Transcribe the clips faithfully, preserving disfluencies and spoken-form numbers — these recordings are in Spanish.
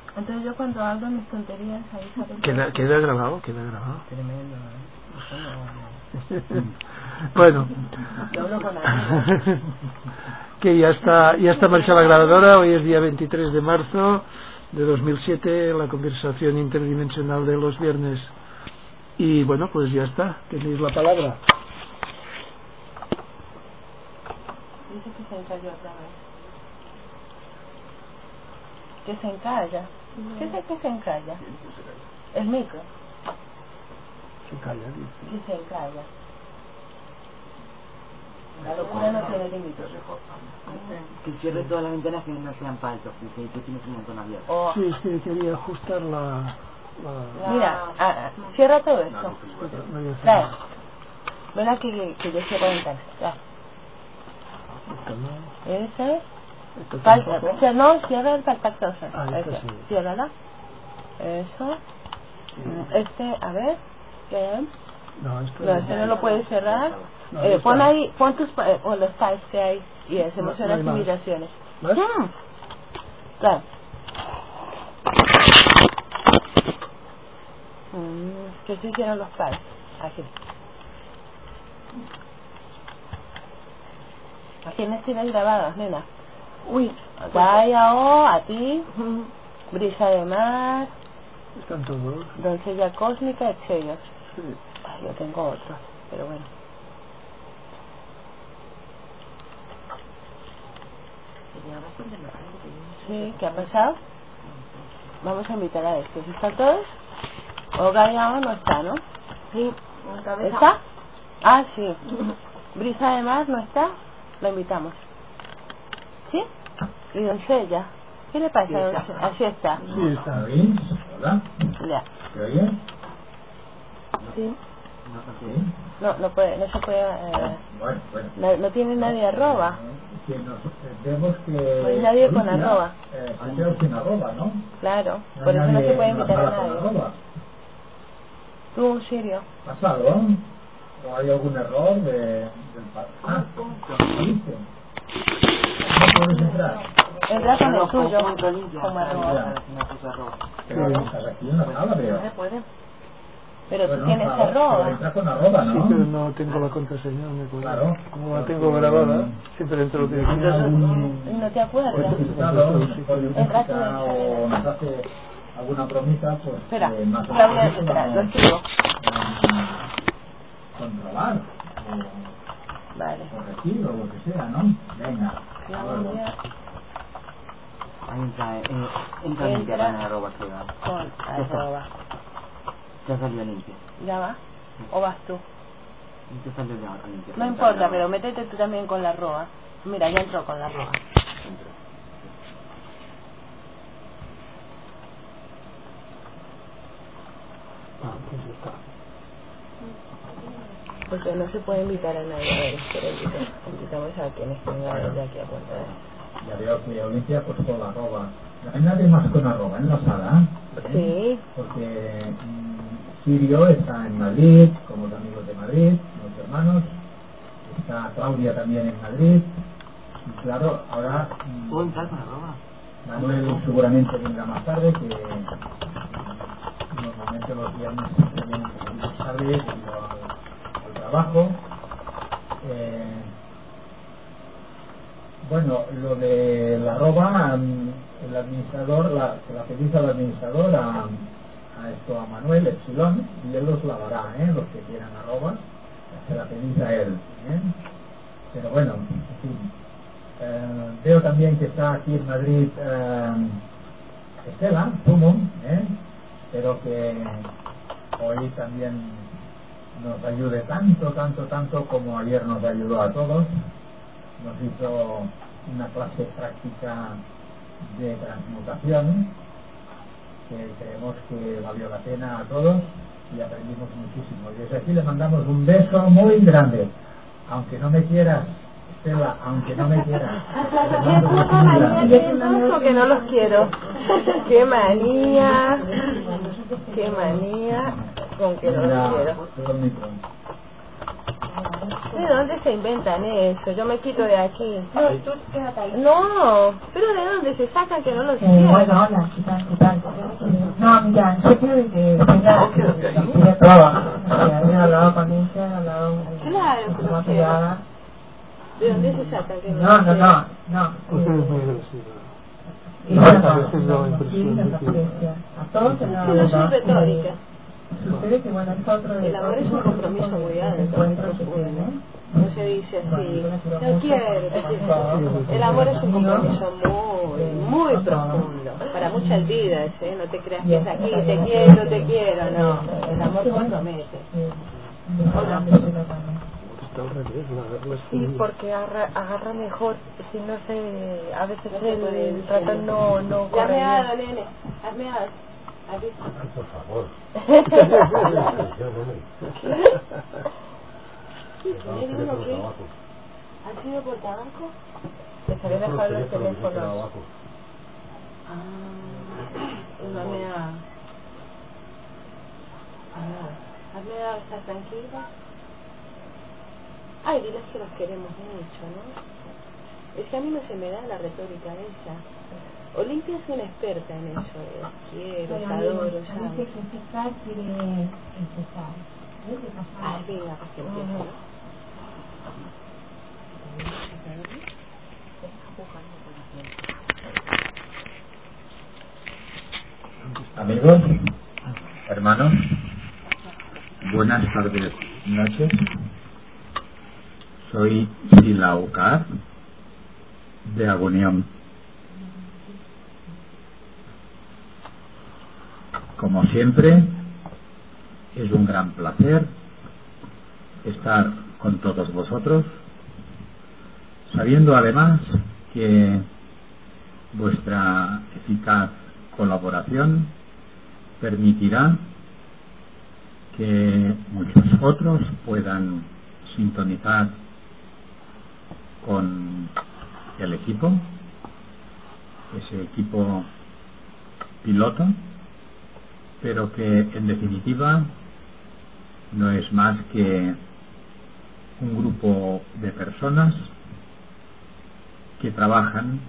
Entonces yo cuando hablo mis tonterías ahí salen. Queda, queda grabado, queda grabado. Tremendo, ¿eh? Bueno. Yo hablo con amigos. Que ya está, ya está marchada la grabadora. Hoy es día veintitrés de marzo de dos mil siete, la conversación interdimensional de los viernes. Y bueno, pues ya está, tenéis la palabra. Dice que se encalló otra vez. Que se encalla. ¿Qué es que se encalla? El micro. Se calla, dice. Que se encalla. La locura no tiene límites. Que cierre todas las ventanas que no sean falsos, porque tú tienes un montón abierto. Oh. Sí, es que quería ajustar la... la... Mira, ah, cierra todo esto. Trae. Ven aquí que, que yo cierro ventanas. Ya. Ese es. Falta, o sea, no, cierra el contacto. Ah, este, sí. Ciérrala. Eso. Sí. Este, a ver. ¿Qué? No, esto no, este no lo puedes cerrar. No, eh, pon está. ahí, pon tus, eh, o los files que hay y hacemos No, no unas hay más. imitaciones. ¿Más? Hmm. Claro. Mm, ¿qué se hicieron los files? Aquí. ¿A quiénes tienes grabados, nena? Uy, Gaia O, a ti, Brisa de Mar, Están todos. Doncella Cósmica, Exelios. Sí. Ay, yo tengo otro, pero bueno. Sí, ¿qué ha pasado? Vamos a invitar a estos. ¿Están todos? O Gaia O no está, ¿no? Sí. ¿Está? Ah, sí. Brisa de Mar no está. La invitamos. ¿Sí? Y Doncella. ¿Qué le pasa? Sí, así está. Sí, está. bien? Hola. Ya. ¿Te oye? Sí. Sí. No, no puede, no se puede. Eh, Bueno, bueno. no, no tiene nadie arroba. Que nos eh, vemos que... No hay nadie con Rusia, arroba. Eh, se queda sin arroba, ¿no? Claro, No por hay eso no nadie se puede en la invitar a sala con nadie. arroba. Tú, Sirio. ¿Pasado? ¿O hay algún error de, del pa- Ah, ¿viste? No puedes entrar. Entra con el tuyo, Como como arroba. Pero estás aquí en la sala, veo. No se puede. Pero tú Bueno, tienes claro, pero arroba. entras con arroba, Sí, ¿no? pero no tengo la contraseña, me acuerdo. Claro. Como la tengo grabada, siempre entro de ¿Tiene algún No te acuerdas. resultado, nos pone Entra con música o nos hace alguna bromita, pues Espera, eh, más o Claudia, menos espera, lo podamos, escribo. eh, controlar o Vale. corregir o lo que sea, ¿no? Venga, hasta luego. Claudia Ahí entra, eh, entra limpia Entra. con arroba que va. con Ya está. arroba. Ya salió limpia. ¿Ya va? ¿O vas tú? Ya salió ya limpia. No importa, pero métete tú también con la arroba. Mira, ya entró con la arroba. Ah, pues ya está. Porque no se puede invitar a nadie. A ver, espera, invita- invitamos a quienes tengan ya aquí a cuenta. Ya veo que Olimpia ha puesto la arroba. No hay nadie más con arroba en la sala, ¿eh? Sí. Porque mm, Sirio está en Madrid, con los amigos de Madrid, los hermanos. Está Claudia también en Madrid. Y claro, ahora mm, ¿Puedo entrar con arroba? Manuel seguramente vendrá más tarde, que normalmente los viernes siempre viene un poquito más tarde debido al, al trabajo. Eh, bueno, lo de la arroba, el administrador, la, se la pedís al administrador, a, a esto, a Manuel Epsilon, y él los lavará, ¿eh? Los que quieran arroba, se la pedís a él, ¿eh? Pero bueno, en fin. Eh, veo también que está aquí en Madrid eh, Estela, Tumo, ¿eh? Espero que hoy también nos ayude tanto, tanto, tanto como ayer nos ayudó a todos. Nos hizo una clase práctica de transmutación que creemos que valió la pena a todos y aprendimos muchísimo. Y desde aquí le mandamos un beso muy grande, aunque no me quieras, Estela, aunque no me quieras. Que no los quiero. Qué manía. Qué manía con que no los quiero. ¿De dónde se inventan eso? Yo me quito de aquí. No, tú quédate ahí. No, pero ¿de dónde se sacan que no los quiero? Bueno, hola, ¿qué tal? ¿Qué tal? ya, en sitio de que ella, ella trabaja, o sea, ella ha hablado con ella, ha hablado Claro, con pero una que- privada. ¿De dónde se saca que No, no, no, no. Usted es eh, muy agresiva. ella A no, veces da la no, impresión sí, de nos que- aprecia. A todos se nos Sí, no soy retórica. Sucede que, bueno, es otro de El amor es un compromiso muy alto, encuentros que profundo. tiene. No se dice así, no quiero, te quiero. El amor es un compromiso muy, muy profundo, para muchas vidas, ¿eh? No te creas que es aquí, te quiero, te quiero, no. El amor compromete. Hola. Está al revés, la, la Sí, porque agarra, agarra mejor, si no se, a veces No se puede el decir. ratón no, no Ya corre me ha bien. dado, nene, hazme algo. ¿Has visto? Ay, por favor. ¿Tiene uno aquí? ¿Ha sido por tabaco? Les había dejado los teléfonos. Ah, no me ha... Ah, hazme algo, ¿estás tranquila? Ay, diles que los queremos mucho, ¿no? Es que a mí no se me da la retórica esa. Olimpia es una experta en eso, eh. Quiero, te adoro, ¿sabes? Dice que César quiere empezar. ¿Ves? De casar. Ah, venga, pues que empiece, ¿no? Amigos, hermanos, buenas tardes, noches. Soy Silaucar de Agonión. Como siempre, es un gran placer estar con todos vosotros, sabiendo además que vuestra eficaz colaboración permitirá que muchos otros puedan sintonizar con el equipo, ese equipo piloto, pero que en definitiva no es más que un grupo de personas que trabajan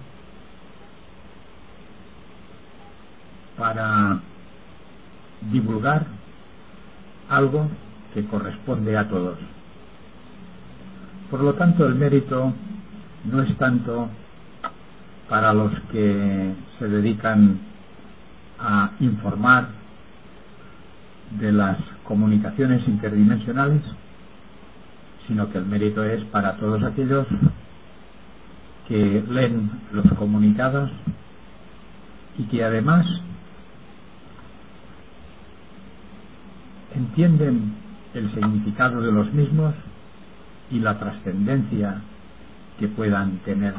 para divulgar algo que corresponde a todos. Por lo tanto, el mérito no es tanto para los que se dedican a informar de las comunicaciones interdimensionales, sino que el mérito es para todos aquellos que leen los comunicados y que además entienden el significado de los mismos y la trascendencia que puedan tener.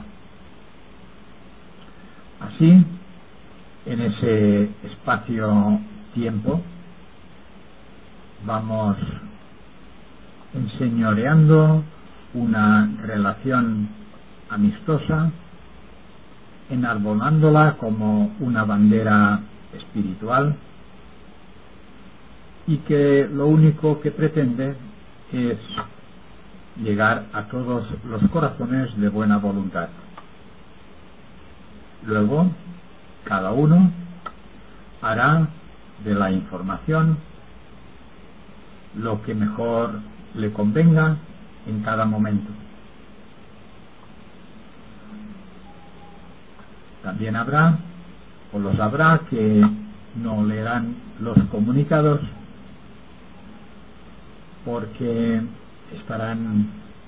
Así, en ese espacio-tiempo, vamos enseñoreando una relación amistosa, enarbolándola como una bandera espiritual y que lo único que pretende es llegar a todos los corazones de buena voluntad. Luego, cada uno hará de la información lo que mejor le convenga en cada momento. También habrá, o los habrá, que no leerán los comunicados porque estarán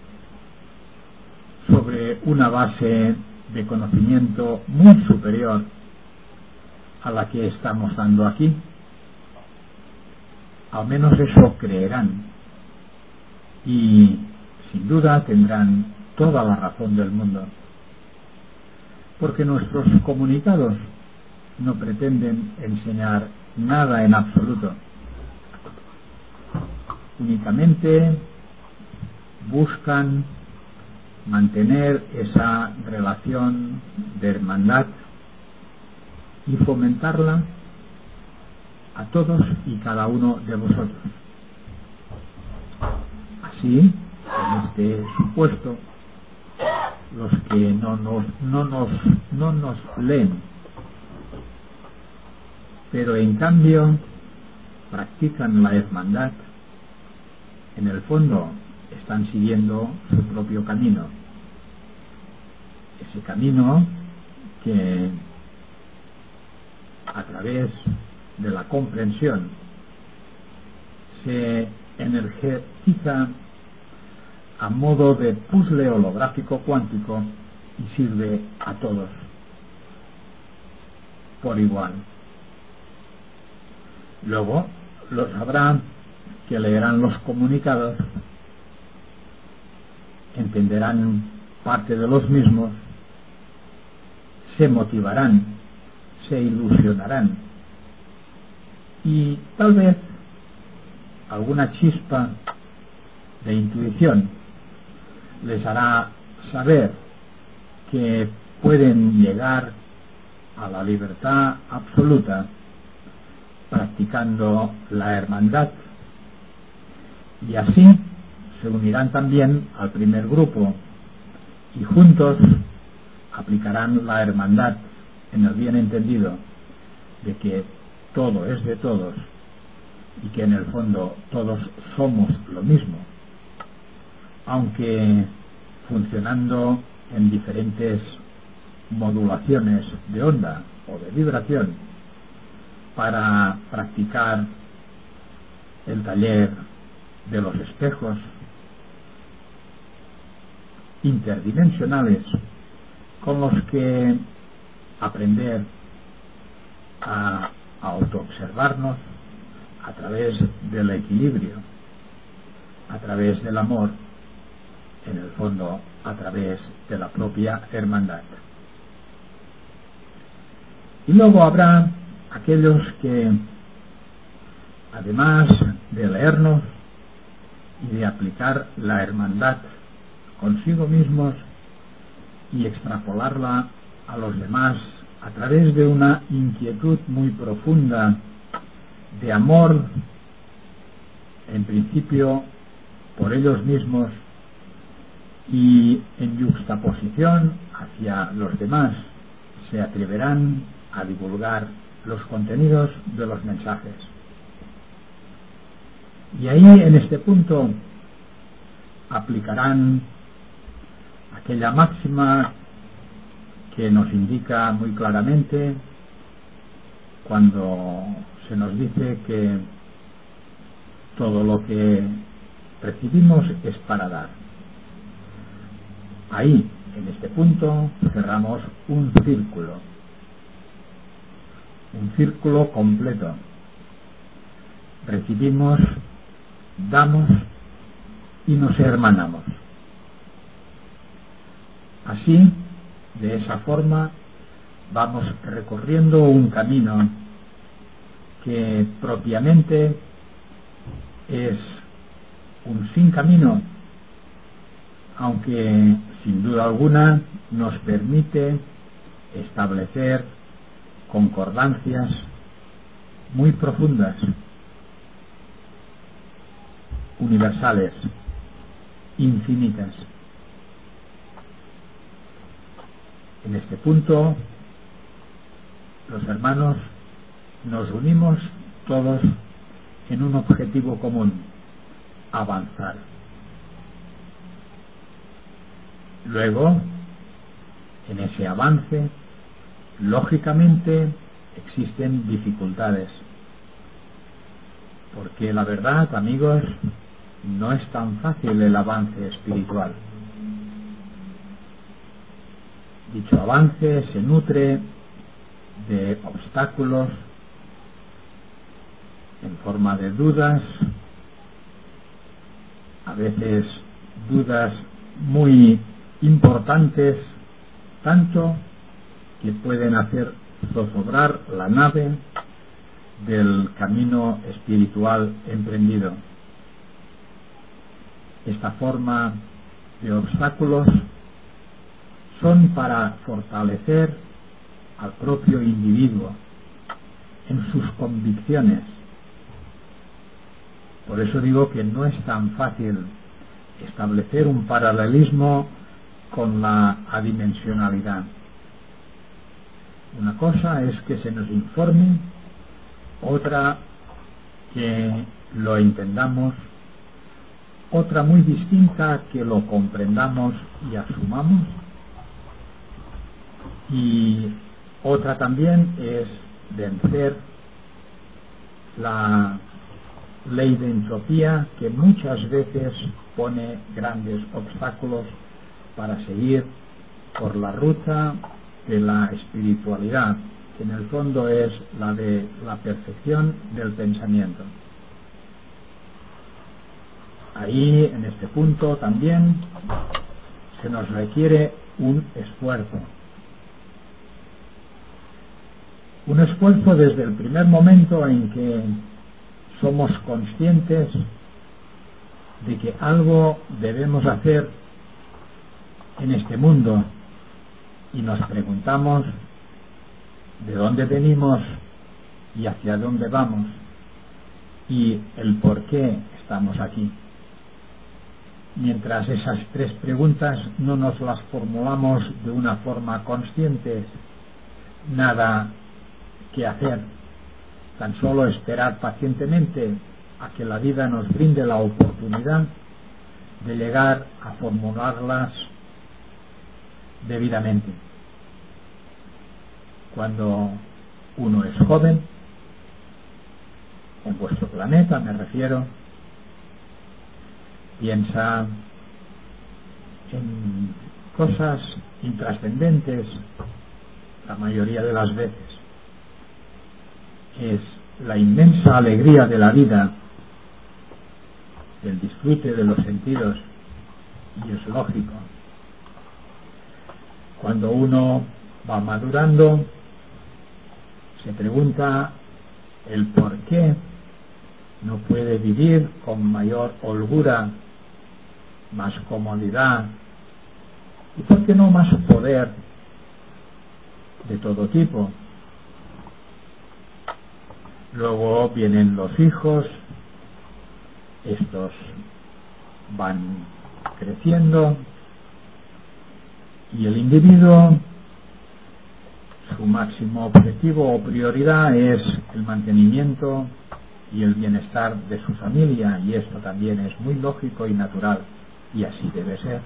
sobre una base de conocimiento muy superior a la que estamos dando aquí. Al menos eso creerán y sin duda tendrán toda la razón del mundo, porque nuestros comunicados no pretenden enseñar nada en absoluto, únicamente buscan mantener esa relación de hermandad y fomentarla a todos y cada uno de vosotros. Así, en este supuesto, los que no nos, no nos, no nos leen, pero en cambio practican la hermandad, en el fondo están siguiendo su propio camino. Ese camino que a través de la comprensión se energiza a modo de puzzle holográfico cuántico y sirve a todos por igual. Luego los habrá que leerán los comunicados, entenderán parte de los mismos, se motivarán, se ilusionarán y tal vez alguna chispa de intuición les hará saber que pueden llegar a la libertad absoluta practicando la hermandad, y así se unirán también al primer grupo y juntos aplicarán la hermandad en el bien entendido de que todo es de todos y que en el fondo todos somos lo mismo, aunque funcionando en diferentes modulaciones de onda o de vibración para practicar el taller de los espejos interdimensionales con los que aprender a autoobservarnos a través del equilibrio, a través del amor, en el fondo a través de la propia hermandad. Y luego habrá aquellos que, además de leernos y de aplicar la hermandad consigo mismos y extrapolarla a los demás a través de una inquietud muy profunda de amor, en principio por ellos mismos y en yuxtaposición hacia los demás, se atreverán a divulgar los contenidos de los mensajes. Y ahí, en este punto, aplicarán aquella máxima que nos indica muy claramente cuando se nos dice que todo lo que recibimos es para dar. Ahí, en este punto, cerramos un círculo, un círculo completo. Recibimos, damos y nos hermanamos. Así, de esa forma, vamos recorriendo un camino que propiamente es un sin camino, aunque sin duda alguna nos permite establecer concordancias muy profundas, universales, infinitas. En este punto, los hermanos nos unimos todos en un objetivo común: avanzar. Luego, en ese avance, lógicamente existen dificultades, porque la verdad, amigos, no es tan fácil el avance espiritual. Dicho avance se nutre de obstáculos en forma de dudas, a veces dudas muy importantes, tanto que pueden hacer zozobrar la nave del camino espiritual emprendido. Esta forma de obstáculos son para fortalecer al propio individuo en sus convicciones. Por eso digo que no es tan fácil establecer un paralelismo con la adimensionalidad. Una cosa es que se nos informe otra que lo entendamos, otra muy distinta que lo comprendamos y asumamos, y otra también es vencer la ley de entropía, que muchas veces pone grandes obstáculos para seguir por la ruta de la espiritualidad, que en el fondo es la de la perfección del pensamiento. Ahí, en este punto, también se nos requiere un esfuerzo. Un esfuerzo desde el primer momento en que somos conscientes de que algo debemos hacer en este mundo y nos preguntamos de dónde venimos y hacia dónde vamos y el por qué estamos aquí. Mientras esas tres preguntas no nos las formulamos de una forma consciente, nada que hacer, tan solo esperar pacientemente a que la vida nos brinde la oportunidad de llegar a formularlas debidamente. Cuando uno es joven, en vuestro planeta me refiero, piensa en cosas intrascendentes la mayoría de las veces. Es la inmensa alegría de la vida, el disfrute de los sentidos, y es lógico. Cuando uno va madurando, se pregunta el por qué no puede vivir con mayor holgura, más comodidad y por qué no más poder de todo tipo. Luego vienen los hijos, estos van creciendo y el individuo, su máximo objetivo o prioridad es el mantenimiento y el bienestar de su familia, y esto también es muy lógico y natural, y así debe ser.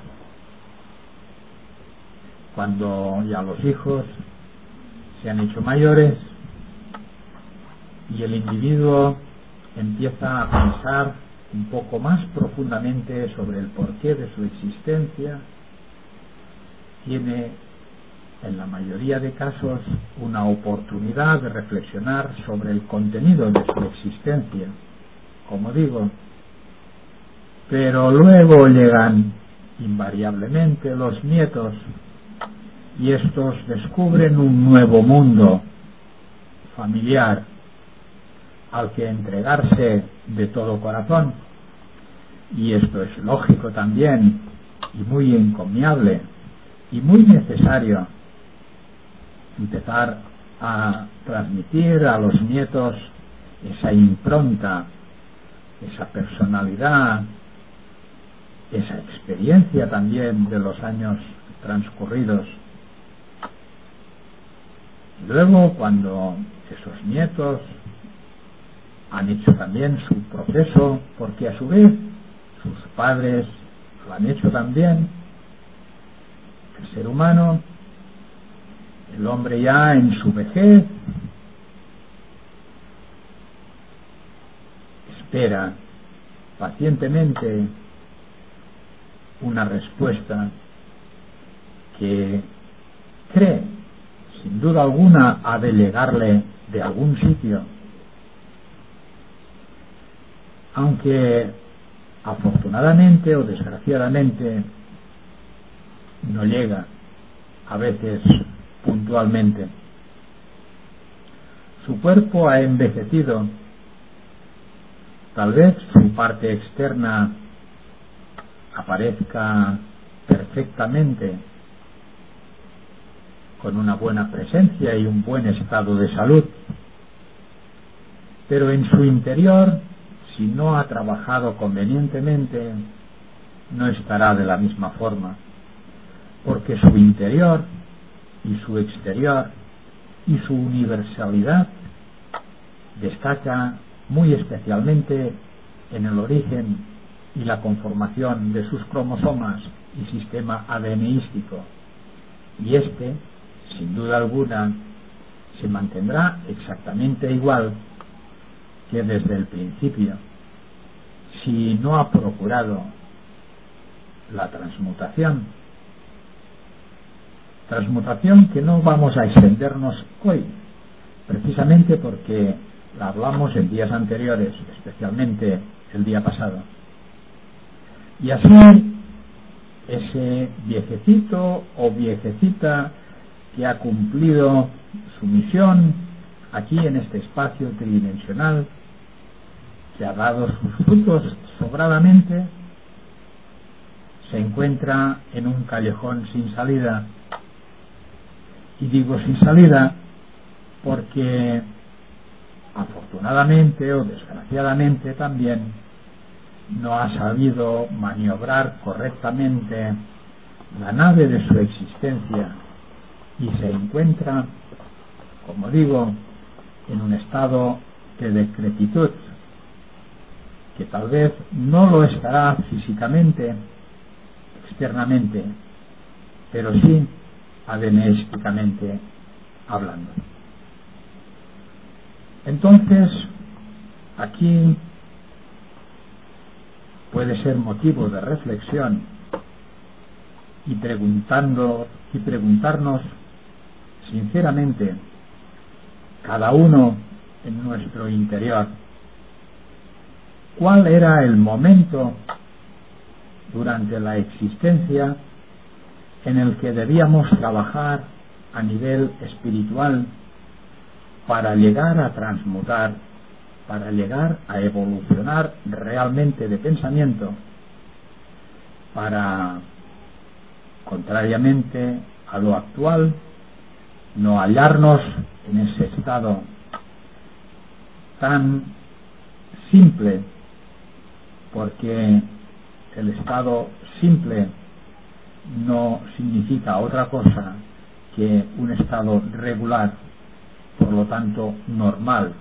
Cuando ya los hijos se han hecho mayores y el individuo empieza a pensar un poco más profundamente sobre el porqué de su existencia, tiene en la mayoría de casos una oportunidad de reflexionar sobre el contenido de su existencia, como digo, pero luego llegan invariablemente los nietos y estos descubren un nuevo mundo familiar al que entregarse de todo corazón, y esto es lógico también y muy encomiable y muy necesario, empezar a transmitir a los nietos esa impronta, esa personalidad, esa experiencia también de los años transcurridos. Luego, cuando esos nietos han hecho también su proceso, porque a su vez sus padres lo han hecho también, el ser humano, el hombre ya en su vejez, espera pacientemente una respuesta que cree, sin duda alguna, ha de llegarle de algún sitio, aunque afortunadamente o desgraciadamente no llega, a veces puntualmente. Su cuerpo ha envejecido, tal vez su parte externa aparezca perfectamente, con una buena presencia y un buen estado de salud, pero en su interior, si no ha trabajado convenientemente, no estará de la misma forma, porque su interior y su exterior y su universalidad destaca muy especialmente en el origen y la conformación de sus cromosomas y sistema adenístico, y este, sin duda alguna, se mantendrá exactamente igual que desde el principio, si no ha procurado la transmutación. Transmutación que no vamos a extendernos hoy, precisamente porque la hablamos en días anteriores, especialmente el día pasado. Y así, ese viejecito o viejecita que ha cumplido su misión aquí en este espacio tridimensional, que ha dado sus frutos sobradamente, se encuentra en un callejón sin salida. Y digo sin salida porque afortunadamente o desgraciadamente también no ha sabido maniobrar correctamente la nave de su existencia y se encuentra, como digo, en un estado de decrepitud, que tal vez no lo estará físicamente, externamente, pero sí adenísticamente hablando. Entonces, aquí puede ser motivo de reflexión y preguntando y preguntarnos sinceramente, cada uno en nuestro interior, ¿cuál era el momento durante la existencia en el que debíamos trabajar a nivel espiritual para llegar a transmutar, para llegar a evolucionar realmente de pensamiento, para, contrariamente a lo actual, no hallarnos en ese estado tan simple, porque el estado simple no significa otra cosa que un estado regular, por lo tanto normal,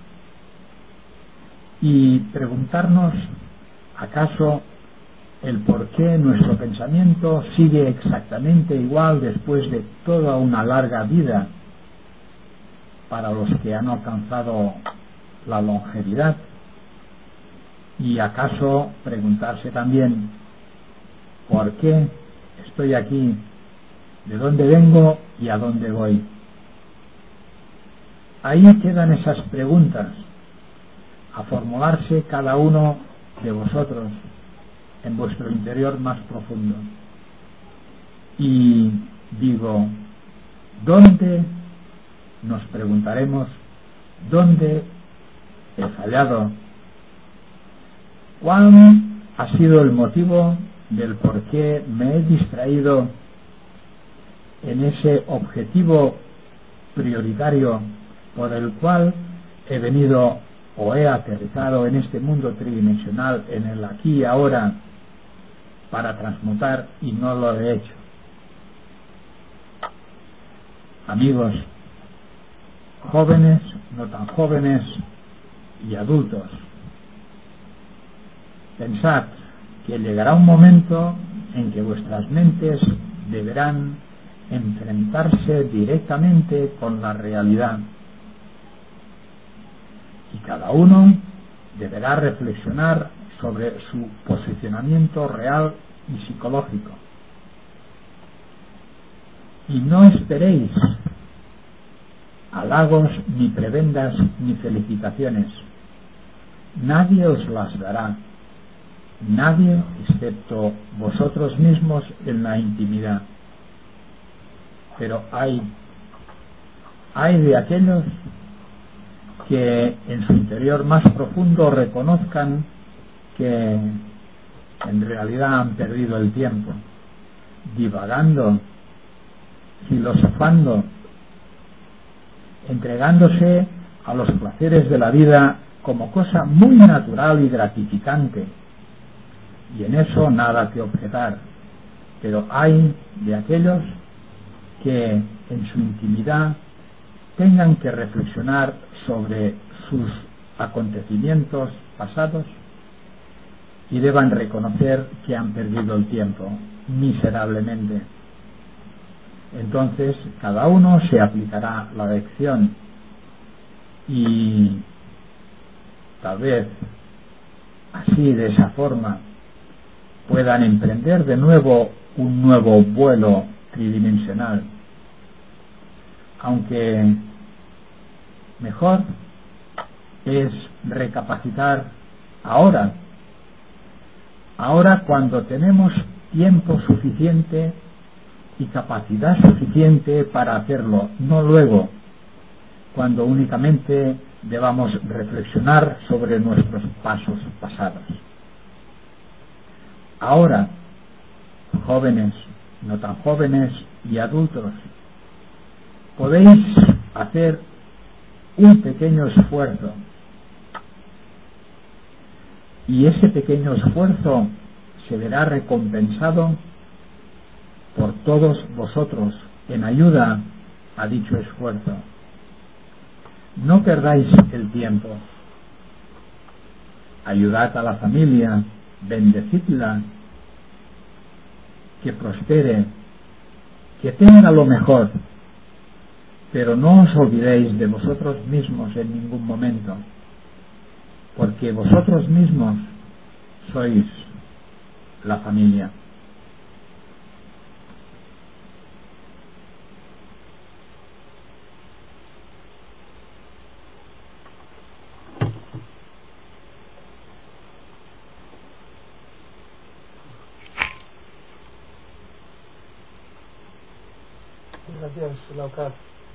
y preguntarnos acaso el por qué nuestro pensamiento sigue exactamente igual después de toda una larga vida para los que han alcanzado la longevidad, y acaso preguntarse también por qué estoy aquí, de dónde vengo y a dónde voy. Ahí quedan esas preguntas a formularse cada uno de vosotros en vuestro interior más profundo. Y digo, ¿dónde? Nos preguntaremos, ¿dónde he fallado? ¿Cuál ha sido el motivo del por qué me he distraído en ese objetivo prioritario por el cual he venido o he aterrizado en este mundo tridimensional, en el aquí y ahora, para transmutar, y no lo he hecho? Amigos, jóvenes, no tan jóvenes y adultos, pensad que llegará un momento en que vuestras mentes deberán enfrentarse directamente con la realidad, y cada uno deberá reflexionar sobre su posicionamiento real y psicológico. Y no esperéis halagos, ni prebendas, ni felicitaciones. Nadie os las dará, nadie excepto vosotros mismos en la intimidad. Pero hay, hay de aquellos que en su interior más profundo reconozcan que en realidad han perdido el tiempo, divagando, filosofando, entregándose a los placeres de la vida como cosa muy natural y gratificante, y en eso nada que objetar. Pero hay de aquellos que en su intimidad tengan que reflexionar sobre sus acontecimientos pasados y deban reconocer que han perdido el tiempo miserablemente. Entonces cada uno se aplicará la lección y tal vez así, de esa forma, puedan emprender de nuevo un nuevo vuelo tridimensional, aunque mejor es recapacitar ahora ahora cuando tenemos tiempo suficiente y capacidad suficiente para hacerlo, no luego, cuando únicamente debamos reflexionar sobre nuestros pasos pasados. Ahora, jóvenes, no tan jóvenes y adultos, podéis hacer un pequeño esfuerzo, y ese pequeño esfuerzo se verá recompensado por todos vosotros en ayuda a dicho esfuerzo. No perdáis el tiempo. Ayudad a la familia, bendecidla, que prospere, que tenga lo mejor, pero no os olvidéis de vosotros mismos en ningún momento, porque vosotros mismos sois la familia. Gracias, Laucar.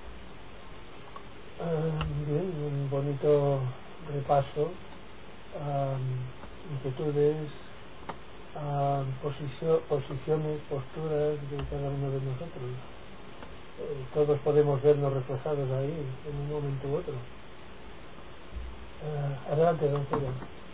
Uh, bien, un bonito repaso a um, inquietudes, a posisio, posiciones, posturas de cada uno de nosotros. Eh, todos podemos vernos reflejados ahí en un momento u otro. Uh, adelante, don Ciro.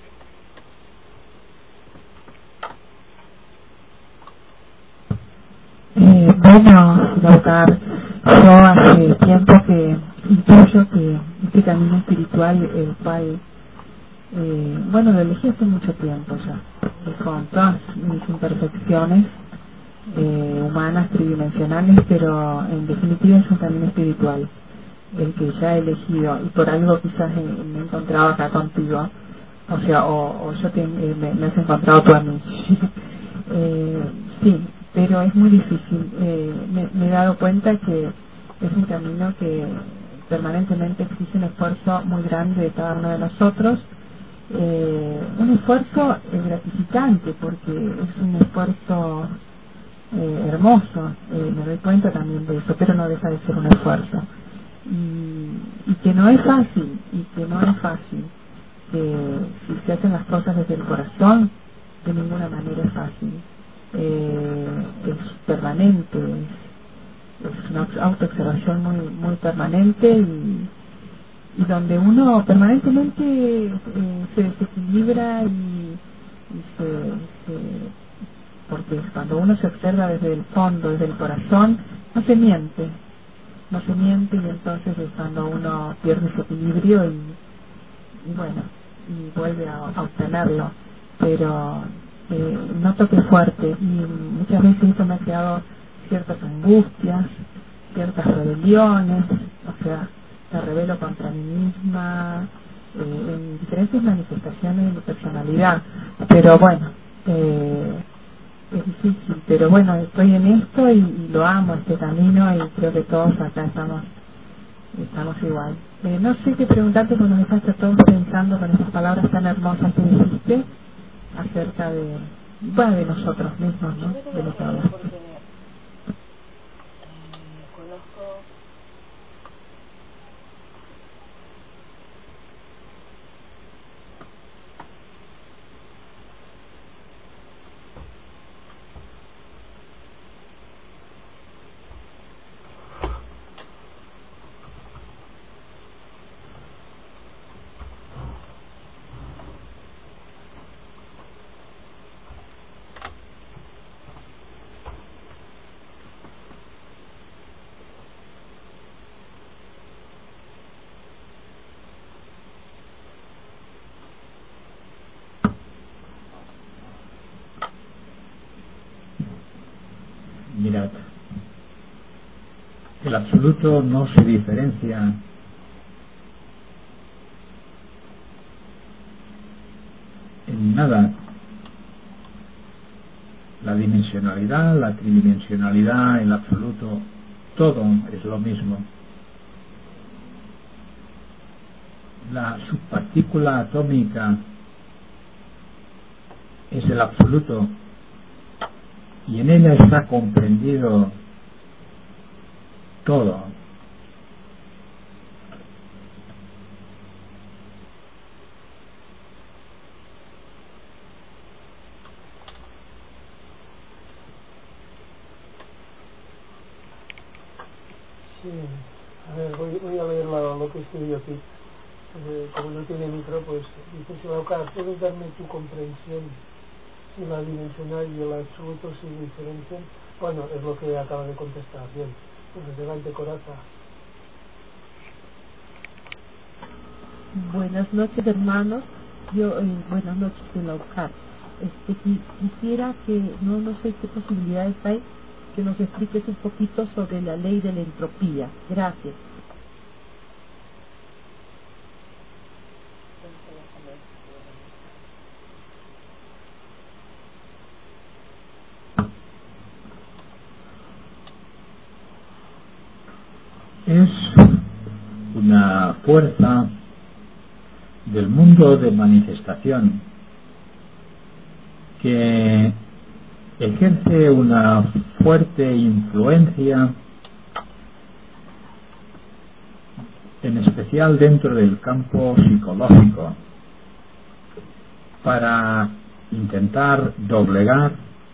Eh, bueno, Laucar, yo hace tiempo que intuyo que este camino espiritual, el cual, eh, bueno, lo elegí hace mucho tiempo ya, y con todas mis imperfecciones eh, humanas, tridimensionales, pero en definitiva es un camino espiritual, el que ya he elegido, y por algo quizás eh, me he encontrado acá contigo, o sea, o, o yo te, eh, me, me has encontrado tú a mí. eh, sí, pero es muy difícil. Eh, me, me he dado cuenta que es un camino que permanentemente exige un esfuerzo muy grande de cada uno de nosotros, eh, un esfuerzo eh, gratificante, porque es un esfuerzo eh, hermoso, eh, me doy cuenta también de eso, pero no deja de ser un esfuerzo, y, y que no es fácil, y que no es fácil, que si se hacen las cosas desde el corazón, de ninguna manera es fácil. Eh, es permanente, es, es una autoobservación muy muy permanente, y, y donde uno permanentemente eh, se desequilibra y, y se, se porque cuando uno se observa desde el fondo, desde el corazón, no se miente, no se miente, y entonces es cuando uno pierde ese equilibrio y, y bueno, y vuelve a, a obtenerlo, pero Eh, noto que es fuerte, y muchas veces eso me ha creado ciertas angustias, ciertas rebeliones, o sea, me rebelo contra mí misma, eh, en diferentes manifestaciones de mi personalidad, pero bueno, eh, es difícil, pero bueno, estoy en esto y, y lo amo, este camino, y creo que todos acá estamos estamos igual. Eh, no sé qué preguntarte, porque nos dejaste todos pensando con esas palabras tan hermosas que dijiste acerca de, bueno, de nosotros mismos, ¿no? De lo que hablamos. Porque eh, conozco el absoluto no se diferencia en nada. La dimensionalidad, la tridimensionalidad, el absoluto, todo es lo mismo. La subpartícula atómica es el absoluto y en ella está comprendido todo. Sí, a ver, voy, voy a leer lo, lo que escribió aquí. Eh, como no tiene micro, pues dice: Shilaucar, ¿puedes darme tu comprensión si la dimensional y el absoluto se diferencian? Bueno, es lo que acaba de contestar. Bien, pues adelante, Coraza. Buenas noches, hermanos. Yo, eh, buenas noches, Shilaucar. Este, quisiera que, no, no sé qué posibilidades hay, que nos expliques un poquito sobre la ley de la entropía. Gracias. Es una fuerza del mundo de manifestación que ejerce una fuerte influencia, en especial dentro del campo psicológico, para intentar doblegar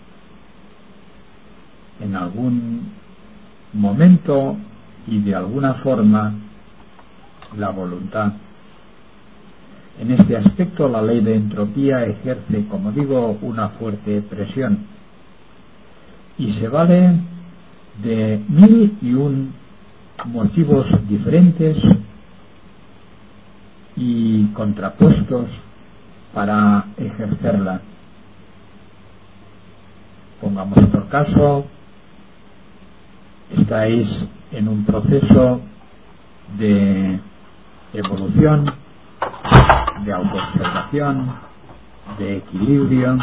en algún momento y de alguna forma la voluntad. En este aspecto, la ley de entropía ejerce, como digo, una fuerte presión y se vale de mil y un motivos diferentes y contrapuestos para ejercerla. Pongamos por caso, estáis en un proceso de evolución, de autoobservación, de equilibrio,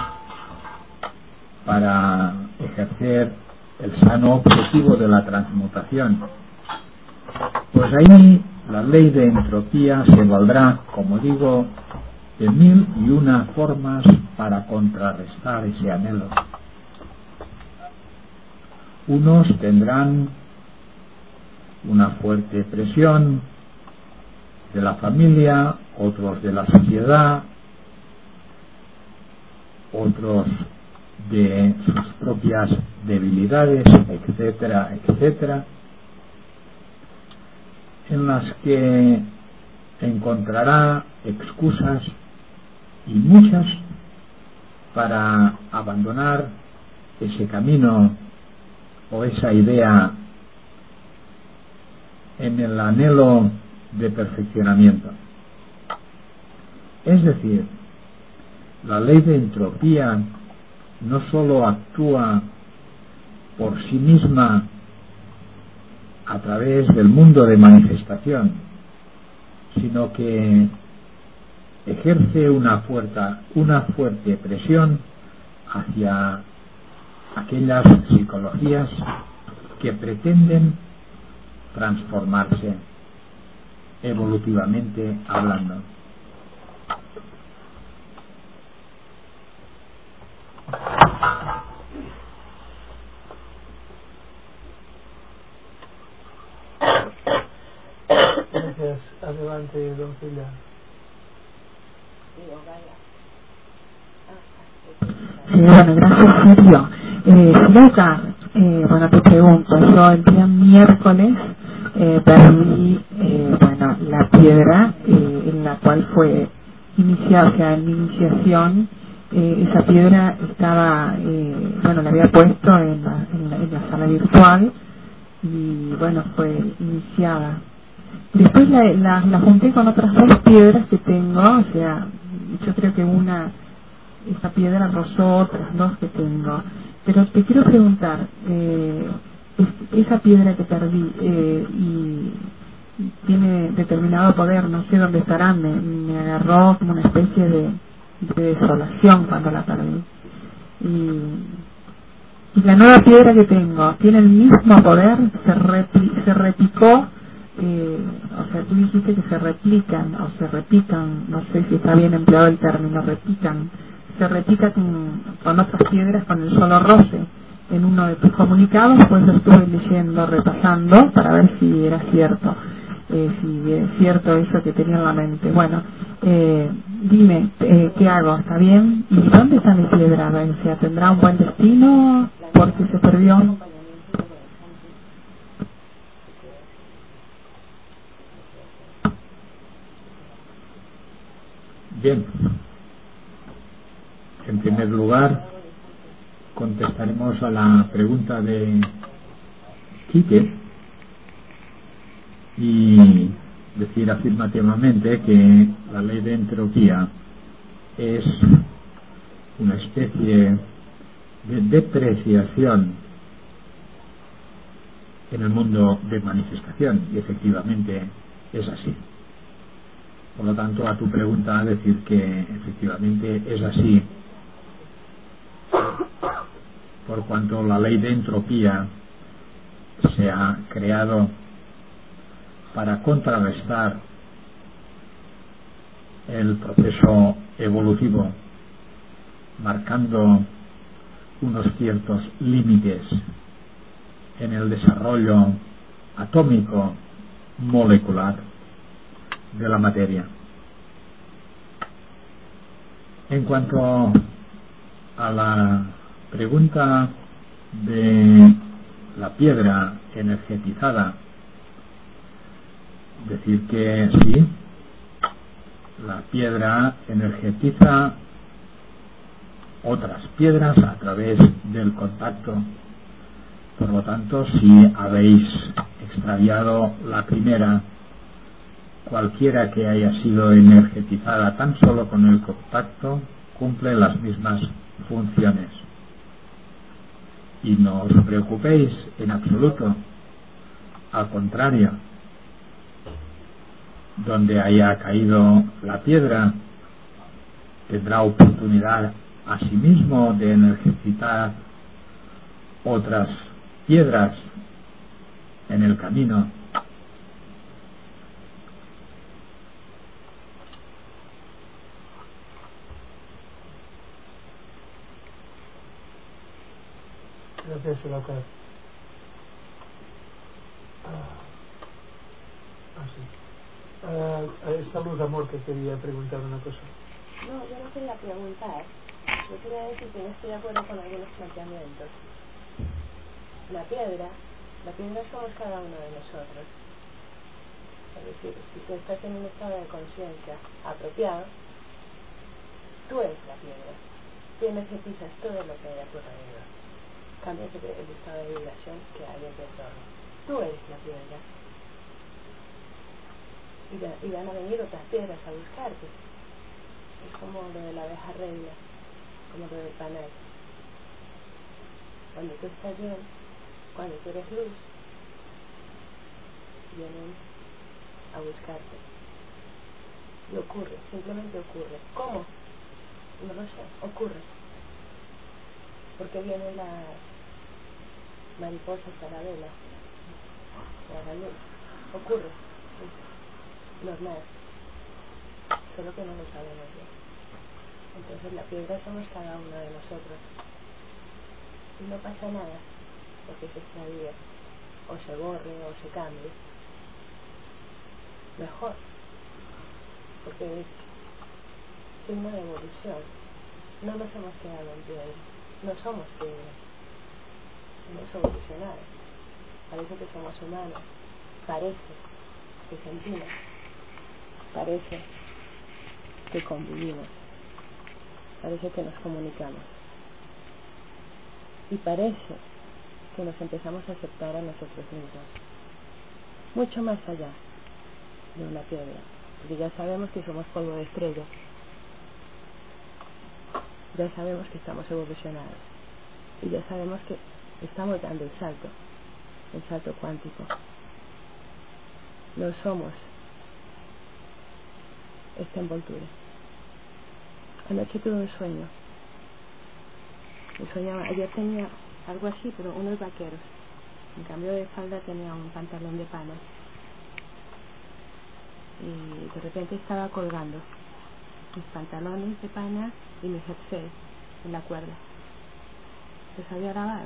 para ejercer el sano objetivo de la transmutación. Pues ahí la ley de entropía se valdrá, como digo, de mil y una formas para contrarrestar ese anhelo. Unos tendrán una fuerte presión de la familia, otros de la sociedad, otros de sus propias debilidades, etcétera, etcétera, en las que encontrará excusas y muchas para abandonar ese camino o esa idea en el anhelo de perfeccionamiento. Es decir, la ley de entropía no sólo actúa por sí misma a través del mundo de manifestación, sino que ejerce una fuerte, una fuerte presión hacia aquellas psicologías que pretenden transformarse evolutivamente hablando. Gracias. Adelante, doncella. Sí, bueno, gracias, Sergio. Eh, Luca, eh, bueno, te pregunto, yo el día miércoles eh, perdí, eh, bueno, la piedra eh, en la cual fue iniciada, o sea, en mi iniciación, eh, esa piedra estaba, eh, bueno, la había puesto en la, en la, en la sala virtual y, bueno, fue iniciada. Después la, la, la junté con otras dos piedras que tengo, o sea, yo creo que una, esta piedra rozó otras dos que tengo. Pero te quiero preguntar, eh, es, esa piedra que perdí eh, y tiene determinado poder, no sé dónde estará, me, me agarró como una especie de, de desolación cuando la perdí. Y, y la nueva piedra que tengo tiene el mismo poder, se, repli, se replicó, eh, o sea, tú dijiste que se replican o se repican, no sé si está bien empleado el término, repican, se replica con, con otras piedras con el solo roce. En uno de tus comunicados, pues lo estuve leyendo, repasando, para ver si era cierto, eh, si es cierto eso que tenía en la mente. Bueno, eh, dime, eh, ¿qué hago? ¿Está bien? ¿Y dónde está mi piedra? O sea, ¿tendrá un buen destino? ¿Porque se perdió? Bien. En primer lugar, contestaremos a la pregunta de Quique y decir afirmativamente que la ley de entropía es una especie de depreciación en el mundo de manifestación, y efectivamente es así. Por lo tanto, a tu pregunta, decir que efectivamente es así, por cuanto la ley de entropía se ha creado para contrarrestar el proceso evolutivo, marcando unos ciertos límites en el desarrollo atómico molecular de la materia. En cuanto a la pregunta de la piedra energetizada, decir que sí, la piedra energetiza otras piedras a través del contacto. Por lo tanto, si habéis extraviado la primera, cualquiera que haya sido energetizada tan solo con el contacto cumple las mismas funciones. Y no os preocupéis en absoluto, al contrario, donde haya caído la piedra tendrá oportunidad asimismo de energizar otras piedras en el camino. Gracias, Elacar. Ah, ah, sí. Ah, esta Luz Amor que quería preguntar una cosa. No, yo no quería preguntar. Yo quería decir que no estoy de acuerdo con algunos planteamientos. La piedra, la piedra somos cada uno de nosotros. Es decir, si tú estás en un estado de conciencia apropiado, tú eres la piedra. Tú energetizas todo lo que hay a tu alrededor. Cambias el estado de vibración que hay en tu entorno. Tú eres la piedra. Y, va, y van a venir otras piedras a buscarte. Es como lo de la abeja reina, como lo del panal. Cuando tú estás bien, cuando tú eres luz, vienen a buscarte. Y ocurre, simplemente ocurre. ¿Cómo? No lo sé, ocurre. Porque vienen las mariposas a la vela, o a la luz. Ocurre. Es normal. Solo que no lo sabemos bien. Entonces la piedra somos cada uno de nosotros. Y no pasa nada porque se extravíe, o se borre, o se cambie. Mejor. Porque es signo de evolución. No nos hemos quedado en piedra. No somos piedra. Hemos evolucionado. Parece que somos humanos. Parece que sentimos. Parece que convivimos. Parece que nos comunicamos. Y parece que nos empezamos a aceptar a nosotros mismos. Mucho más allá de una piedra. Porque ya sabemos que somos polvo de estrella. Ya sabemos que estamos evolucionados. Y ya sabemos que estamos dando el salto el salto cuántico. Lo somos, esta envoltura. Anoche tuve un sueño. Me soñaba, ayer tenía algo así, pero unos vaqueros. En cambio de falda tenía un pantalón de pana. Y de repente estaba colgando mis pantalones de pana y mi jersey en la cuerda. Los había grabado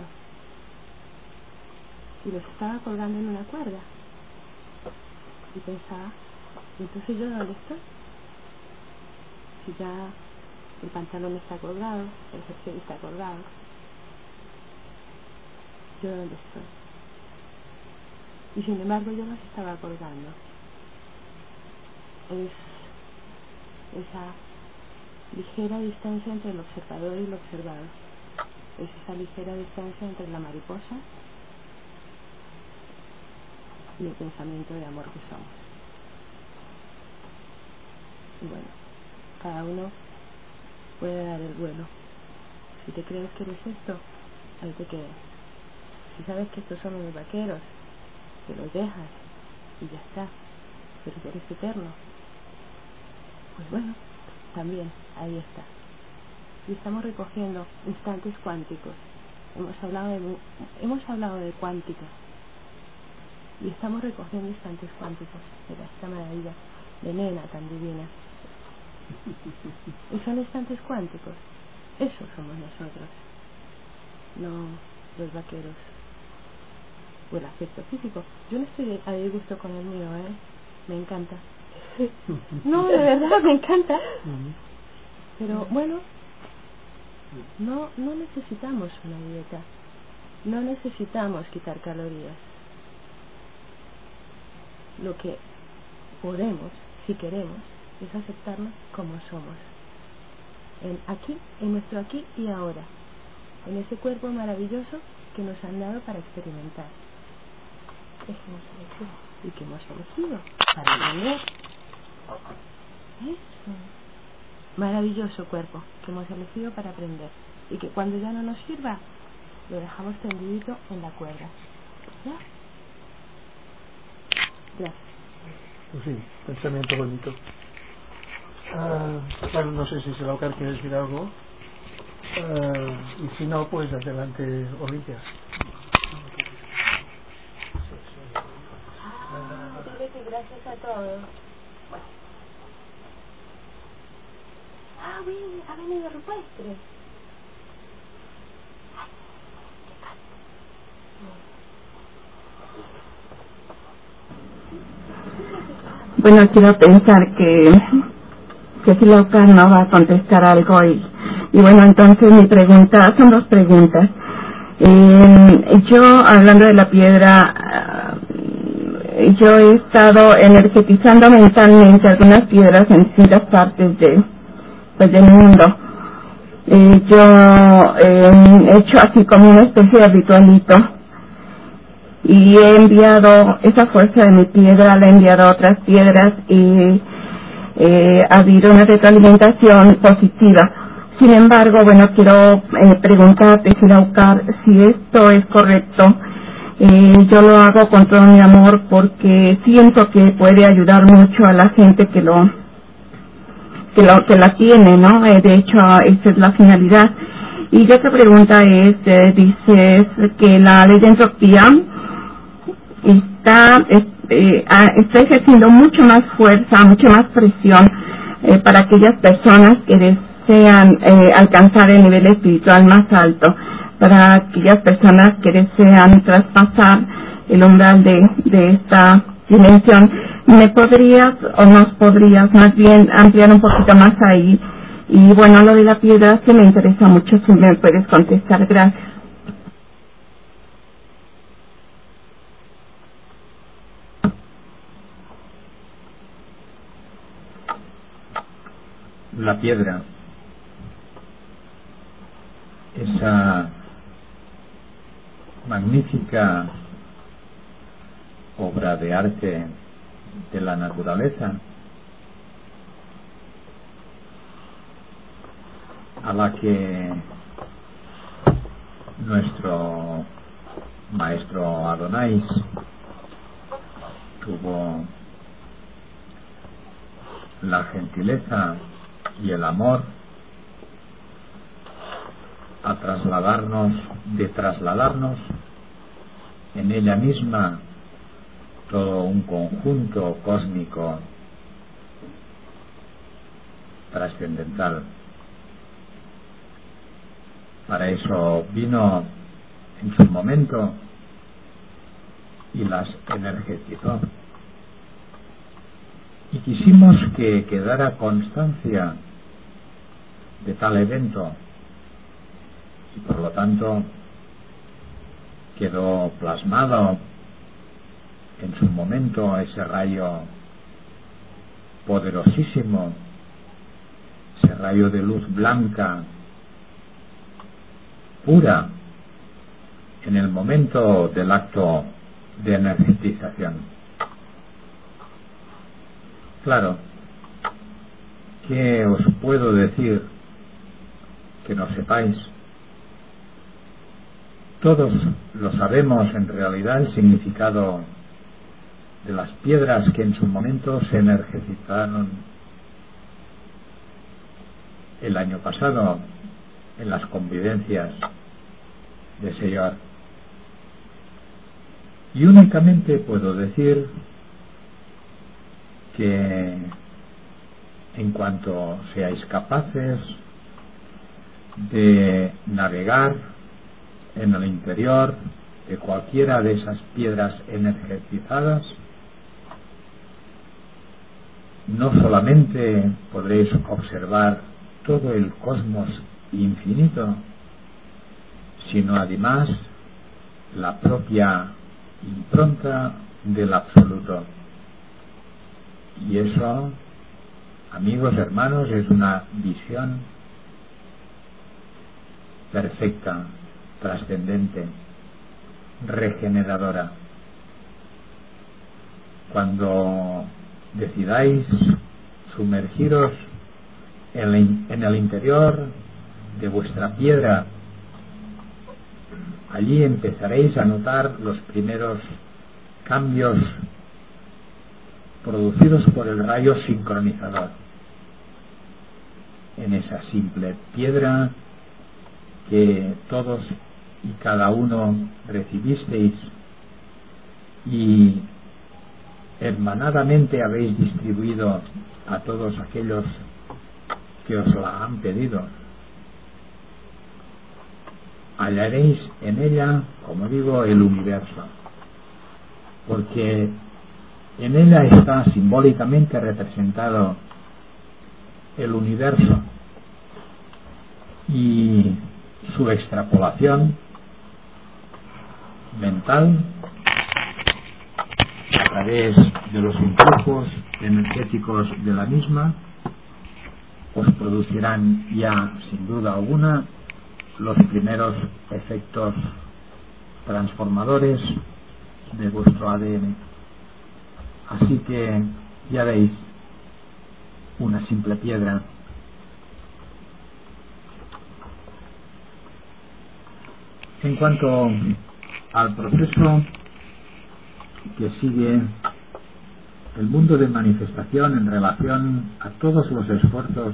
y los estaba colgando en una cuerda. Y pensaba, entonces yo dónde estoy, si ya el pantalón está colgado, el jersey está colgado, yo dónde estoy. Y sin embargo yo los estaba colgando. Es esa ligera distancia entre el observador y el observado. Es esa ligera distancia entre la mariposa y el pensamiento de amor que somos. Y bueno, cada uno puede dar el vuelo. Si te crees que eres esto, ahí te quedas. Si sabes que estos son unos vaqueros, te los dejas y ya está. Pero que eres eterno, pues bueno, también ahí está. Y estamos recogiendo instantes cuánticos. Hemos hablado de hemos hablado de cuántica y estamos recogiendo instantes cuánticos. Mira esta maravilla de nena tan divina. Y son instantes cuánticos. Eso somos nosotros, no los vaqueros o el aspecto físico. Yo no estoy a disgusto con el mío, ¿eh? Me encanta. No, de verdad, me encanta. Pero bueno, no, no necesitamos una dieta. No necesitamos quitar calorías. Lo que podemos, si queremos, es aceptarnos como somos. En aquí, en nuestro aquí y ahora. En ese cuerpo maravilloso que nos han dado para experimentar. Que hemos elegido. Y que hemos elegido para aprender. Eso. Maravilloso cuerpo que hemos elegido para aprender. Y que cuando ya no nos sirva, lo dejamos tendidito en la cuerda. ¿Ya? Gracias. Pues sí, pensamiento bonito. Uh, bueno, no sé si se lo quiere decir algo. Uh, y si no, pues adelante, Olimpia. Ah, dile que gracias a todos. Ah, bien, ha venido Rupestre. Bueno, quiero pensar que que Silaucar no va a contestar algo y, y bueno, entonces mi pregunta, son dos preguntas. Eh, yo, hablando de la piedra, uh, yo he estado energetizando mentalmente algunas piedras en distintas partes de, pues, del mundo. Eh, yo eh, he hecho así como una especie de ritualito y he enviado esa fuerza de mi piedra, la he enviado a otras piedras y eh, ha habido una retroalimentación positiva. Sin embargo, bueno, quiero eh, preguntarte, Silaucar, si esto es correcto. Eh, yo lo hago con todo mi amor porque siento que puede ayudar mucho a la gente que lo que, lo, que la tiene, ¿no? Eh, de hecho, esa es la finalidad. Y ya otra pregunta es, eh, dices que la ley de entropía está, eh, está ejerciendo mucho más fuerza, mucha más presión eh, para aquellas personas que desean eh, alcanzar el nivel espiritual más alto, para aquellas personas que desean traspasar el umbral de, de esta dimensión. ¿Me podrías o nos podrías más bien ampliar un poquito más ahí? Y bueno, lo de la piedra que me interesa mucho, si me puedes contestar. Gracias. La piedra, esa magnífica obra de arte de la naturaleza, a la que nuestro maestro Adonais tuvo la gentileza y el amor a trasladarnos, de trasladarnos en ella misma todo un conjunto cósmico trascendental. Para eso vino en su momento y las energetizó. Y quisimos que quedara constancia de tal evento y por lo tanto quedó plasmado en su momento ese rayo poderosísimo, ese rayo de luz blanca pura en el momento del acto de energetización. Claro, ¿qué os puedo decir que no sepáis? Todos lo sabemos en realidad el significado de las piedras que en su momento se energizaron el año pasado en las convivencias de Señor. Y únicamente puedo decir que en cuanto seáis capaces de navegar en el interior de cualquiera de esas piedras energizadas, no solamente podréis observar todo el cosmos infinito, sino además la propia impronta del absoluto. Y eso, amigos, hermanos, es una visión perfecta, trascendente, regeneradora. Cuando decidáis sumergiros en el interior de vuestra piedra, allí empezaréis a notar los primeros cambios producidos por el rayo sincronizador en esa simple piedra que todos y cada uno recibisteis y hermanadamente habéis distribuido a todos aquellos que os la han pedido. Hallaréis en ella, como digo, el universo, porque en ella está simbólicamente representado el universo y su extrapolación mental a través de los impulsos energéticos de la misma os producirán ya sin duda alguna los primeros efectos transformadores de vuestro A D N. Así que ya veis, una simple piedra. En cuanto al proceso que sigue el mundo de manifestación en relación a todos los esfuerzos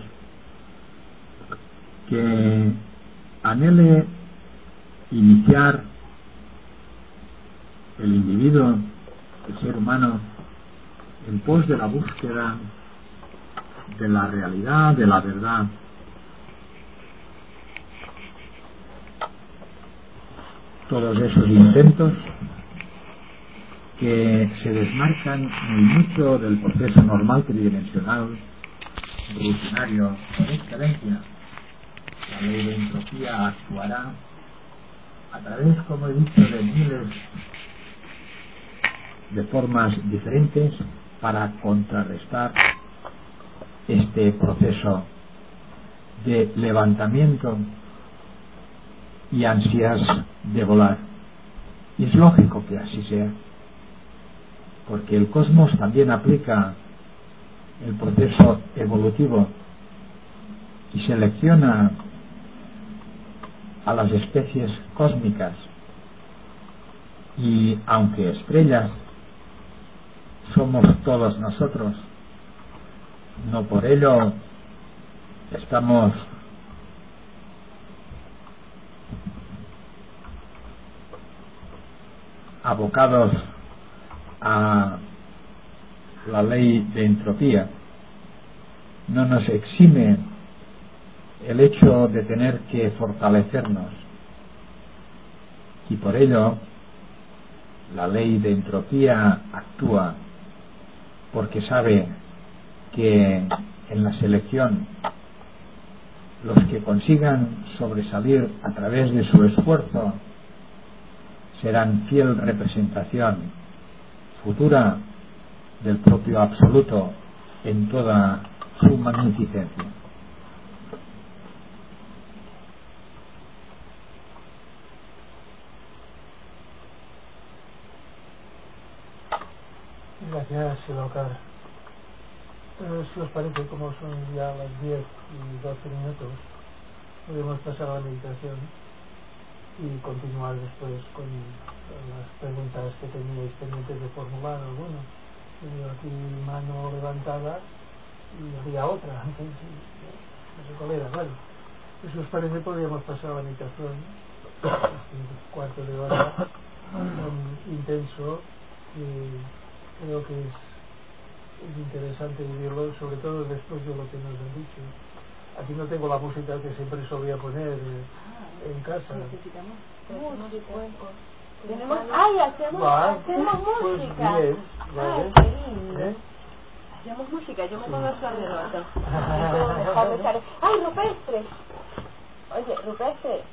que anhele iniciar el individuo, el ser humano, en pos de la búsqueda de la realidad, de la verdad. Todos esos intentos que se desmarcan muy mucho del proceso normal tridimensional, revolucionario, de excelencia. La ley de entropía actuará a través, como he dicho, de miles de formas diferentes para contrarrestar este proceso de levantamiento y ansias de volar. Y es lógico que así sea, porque el cosmos también aplica el proceso evolutivo y selecciona a las especies cósmicas Y aunque estrellas somos todos nosotros, no por ello estamos abocados a la ley de entropía. No nos exime el hecho de tener que fortalecernos, y por ello la ley de entropía actúa porque sabe que en la selección los que consigan sobresalir a través de su esfuerzo serán fiel representación futura del propio absoluto en toda su magnificencia. Gracias, Silocar. Eh, si os parece, como son ya las diez y doce minutos, podemos pasar a la meditación y continuar después con las preguntas que teníais pendientes de formular alguno. Tengo aquí mano levantada y había otra, entonces, no sé cuál era. Bueno, si os parece, podríamos pasar a la meditación, un cuarto de hora, tan intenso, que creo que es, es interesante vivirlo, sobre todo después de lo que nos han dicho. Aquí no tengo la música que siempre solía poner eh, en casa. Necesitamos música. Tenemos, ay, hacemos, Va, hacemos pues música. bien, vale. Ay, qué lindo. ¿Eh? Hacemos música, yo me pongo a sordo noto. Ay, Rupestre. Oye, Rupestre.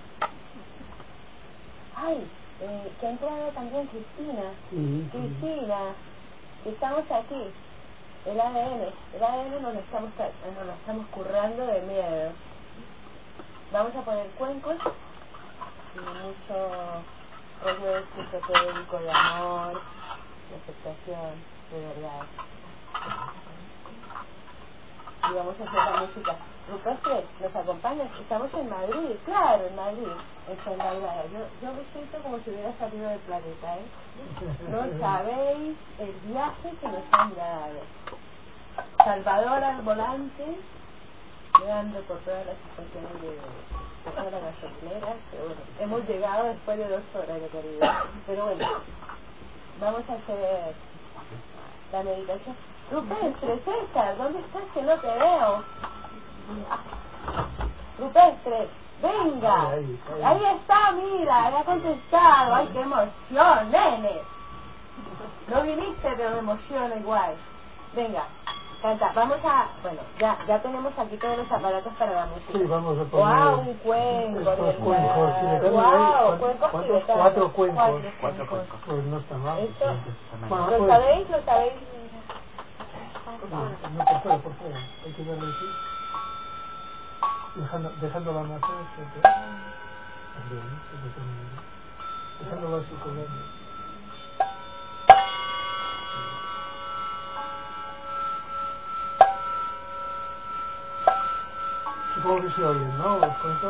Ay, eh, que ha entrado también Cristina. Sí, Cristina, que estamos aquí. El A D N. El A D N nos lo estamos, nos lo estamos currando de miedo. Vamos a poner cuencos y mucho rollo esotérico de amor, de aceptación, de verdad. Y vamos a hacer la música. Rupestre, ¿nos acompañas? Estamos en Madrid, claro, en Madrid, en Fuenlabrada. Yo, yo me siento como si hubiera salido del planeta, ¿eh? No sabéis el viaje que nos han dado. Salvador al volante, llegando por todas las estaciones de, de todas las gasolineras, pero bueno, hemos llegado después de dos horas de corrida. Pero bueno, vamos a hacer la meditación. Rupestre, César, ¿dónde estás? Que no te veo. Rupestre, venga. Ahí, ahí, ahí. Ahí está, mira, ya ha contestado. Ay, qué emoción, nene. No viniste, pero me emociona igual. Venga, canta. Vamos a, bueno, ya ya tenemos aquí todos los aparatos para la música. Sí, vamos a poner. Wow, un cuenco. Estos ¿verdad? cuencos tibetanos. Wow, ¿Cuántos? cuencos ¿Cuántos? tibetanos. Cuatro cuencos. Cuatro Cuatro cuencos. cuencos. Pues no está mal. Esto, Bueno, ¿lo pues, sabéis? ¿Lo sabéis? no, no, por fuera, por fuera. Hay que darle aquí. Dejando, dejándola nacer. También, dejándolo así colgando. Supongo que se oyen, ¿no? Los cuentos.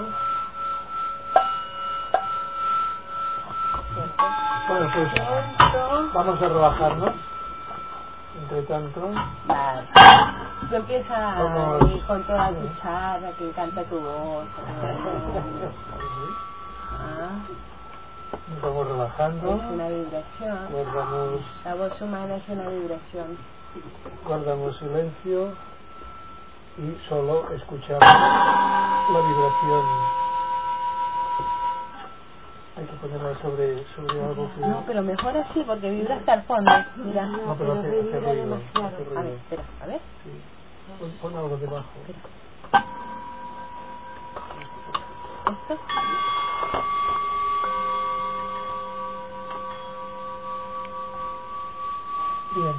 Bueno, pues vamos a relajarnos. Entre tanto, Vale. Tú empieza Vamos. y con toda tu charla, que encanta tu voz. Ah, nos vamos relajando. es una vibración. Guardamos, La voz humana es una vibración. guardamos silencio y solo escuchamos la vibración. Hay que ponerla sobre, sobre algo que... No, pero mejor así, porque vibra hasta el fondo. Mira. No, pero hace, hace vibra ruido, demasiado. hace A ver, ruido. espera, a ver. Sí. Pon, pon algo debajo. ¿Esto? Bien.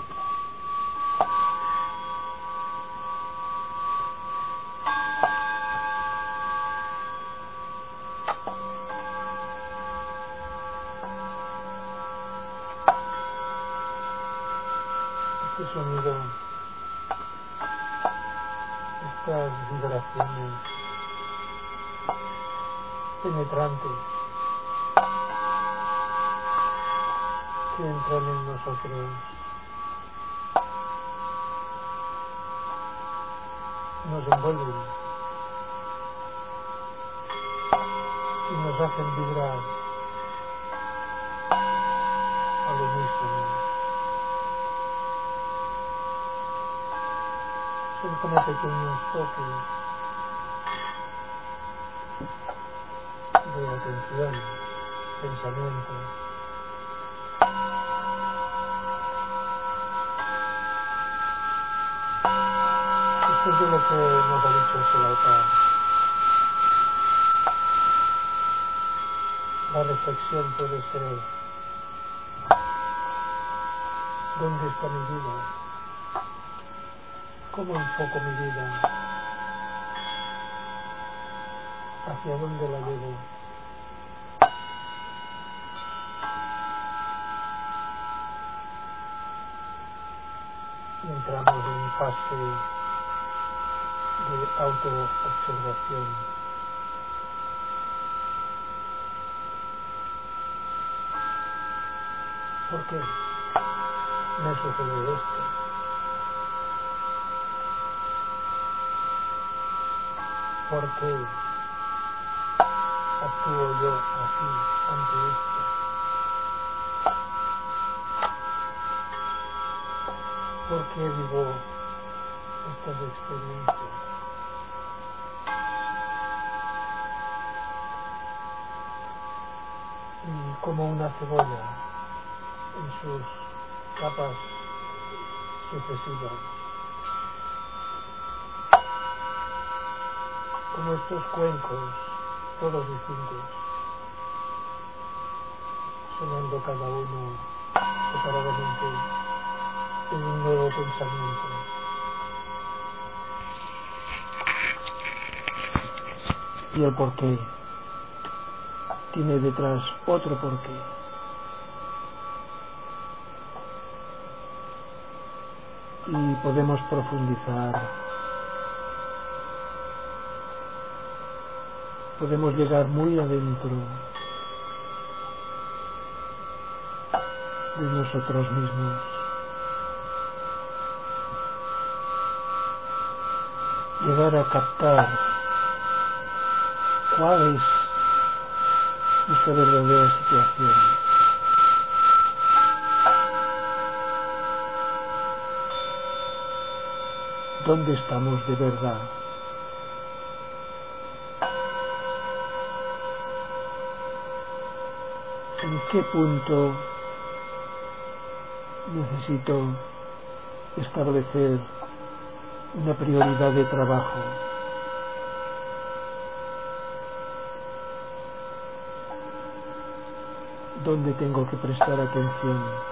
Este sonido, estas vibraciones penetrantes, que entran en nosotros nos envuelven y nos hacen vibrar al unísono. Son como pequeños toques de atención, pensamiento. Esto es de lo que nos ha dicho el altar. La reflexión puede ser: ¿dónde está mi vida? ¿Cómo enfoco mi vida? ¿Hacia dónde la llevo? Y entramos en fase de autoobservación. ¿Por qué me sucede esto? ¿Por qué actúo yo así ante esto? ¿Por qué vivo estas experiencias? Y como una cebolla en sus capas sucesivas, como estos cuencos, todos distintos, sonando cada uno separadamente en un nuevo pensamiento. Y el porqué tiene detrás otro porqué. Y podemos profundizar, podemos llegar muy adentro de nosotros mismos. Llegar a captar cuál es nuestra verdadera situación. ¿Dónde estamos de verdad? ¿En qué punto necesito establecer una prioridad de trabajo? ¿Dónde tengo que prestar atención?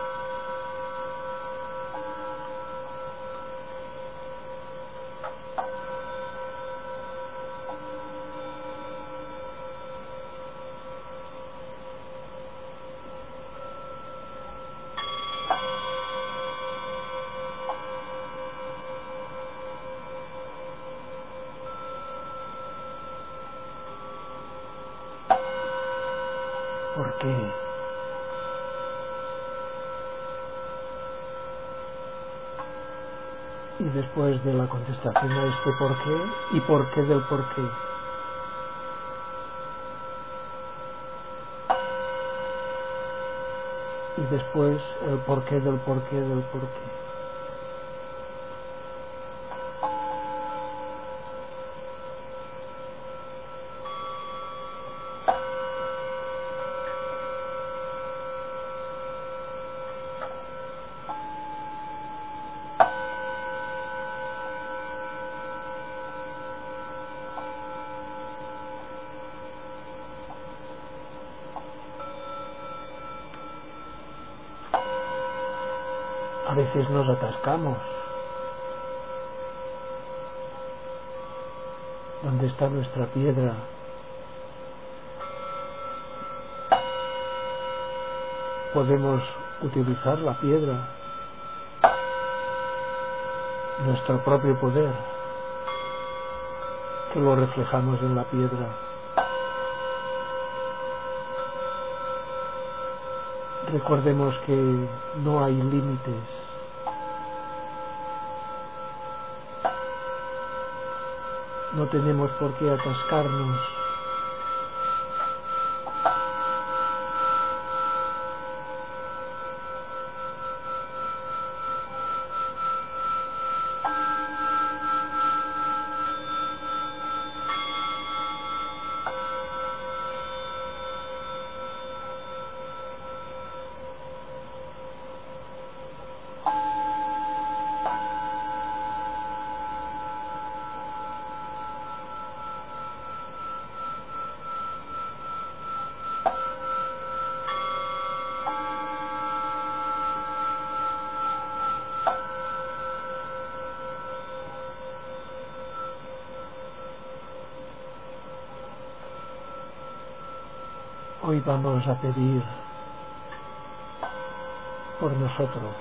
¿Por qué? Y después de la contestación a este por qué, y por qué del por qué. Y después el por qué del por qué del por qué. A veces nos atascamos. ¿Dónde está nuestra piedra? Podemos utilizar la piedra, nuestro propio poder, que lo reflejamos en la piedra. recordemos que no hay límites. No tenemos por qué atascarnos. Hoy vamos a pedir por nosotros,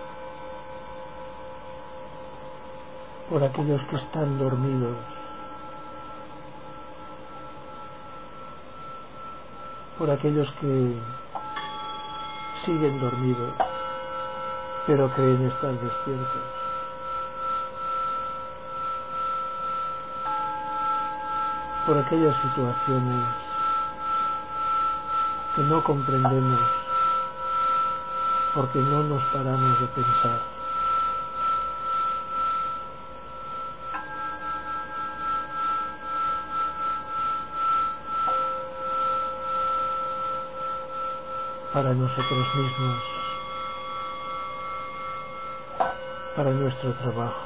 por aquellos que están dormidos, por aquellos que siguen dormidos, pero creen estar despiertos, por aquellas situaciones que no comprendemos porque no nos paramos de pensar. Para nosotros mismos, para nuestro trabajo,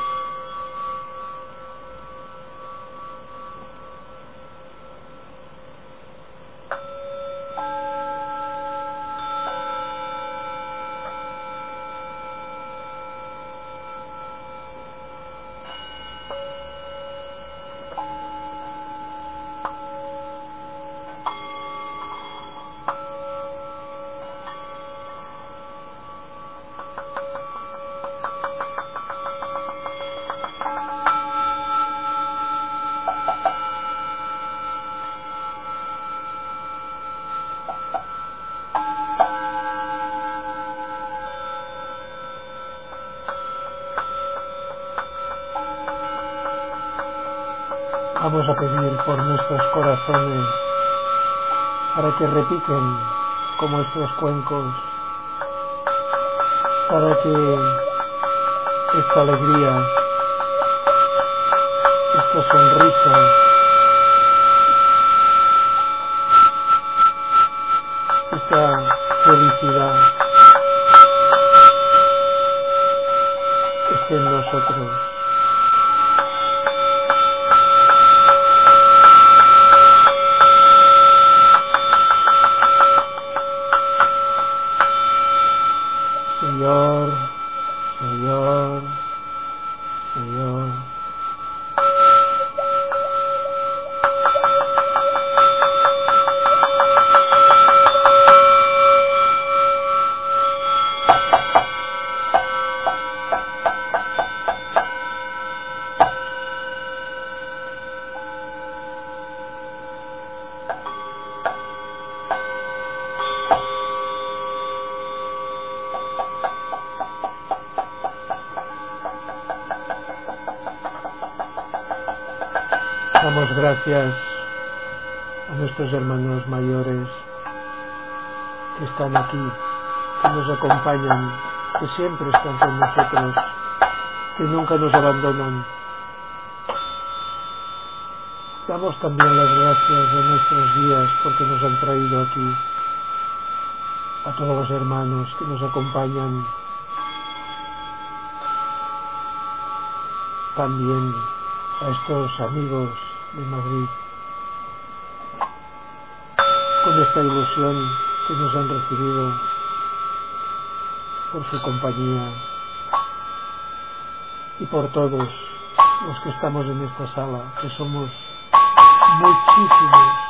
vamos a pedir por nuestros corazones para que repiquen como estos cuencos, para que esta alegría, esta sonrisa, esta felicidad esté en nosotros. Señor, Señor, Señor. Damos gracias a nuestros hermanos mayores que están aquí, que nos acompañan, que siempre están con nosotros, que nunca nos abandonan. Damos también las gracias a nuestros guías porque nos han traído aquí, a todos los hermanos que nos acompañan, también a estos amigos de Madrid, con esta ilusión que nos han recibido por su compañía y por todos los que estamos en esta sala, que somos muchísimos.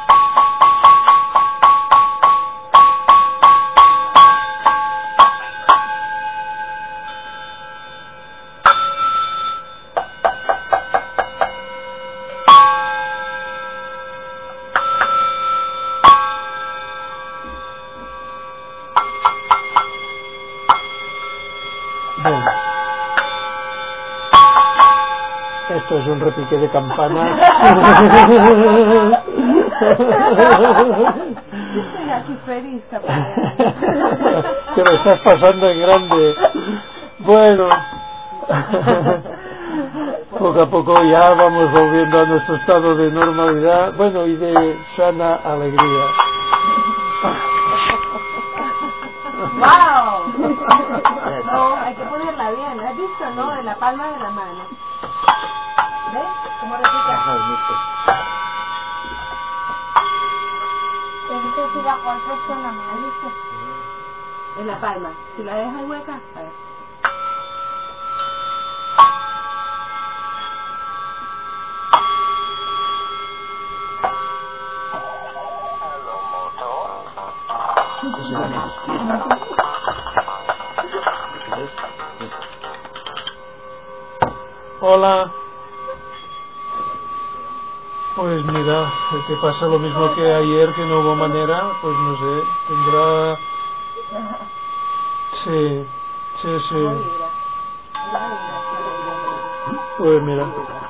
esto es un repique de campanas. Estoy aquí feliz, capaz. Te lo estás pasando en grande. Bueno, poco a poco ya vamos volviendo a nuestro estado de normalidad, bueno, y de sana alegría. ¡Wow! No, hay que ponerla bien. ¿Has visto, no? En la palma de la mano. ¿Ves? ¿Cómo repica? Entonces si la golpes suena mal, ¿viste? En la palma. Si la dejas hueca, a ver. Hola. Pues mira, te pasa lo mismo que ayer, que no hubo manera, pues no sé, tendrá... Sí, sí, sí. Pues mira.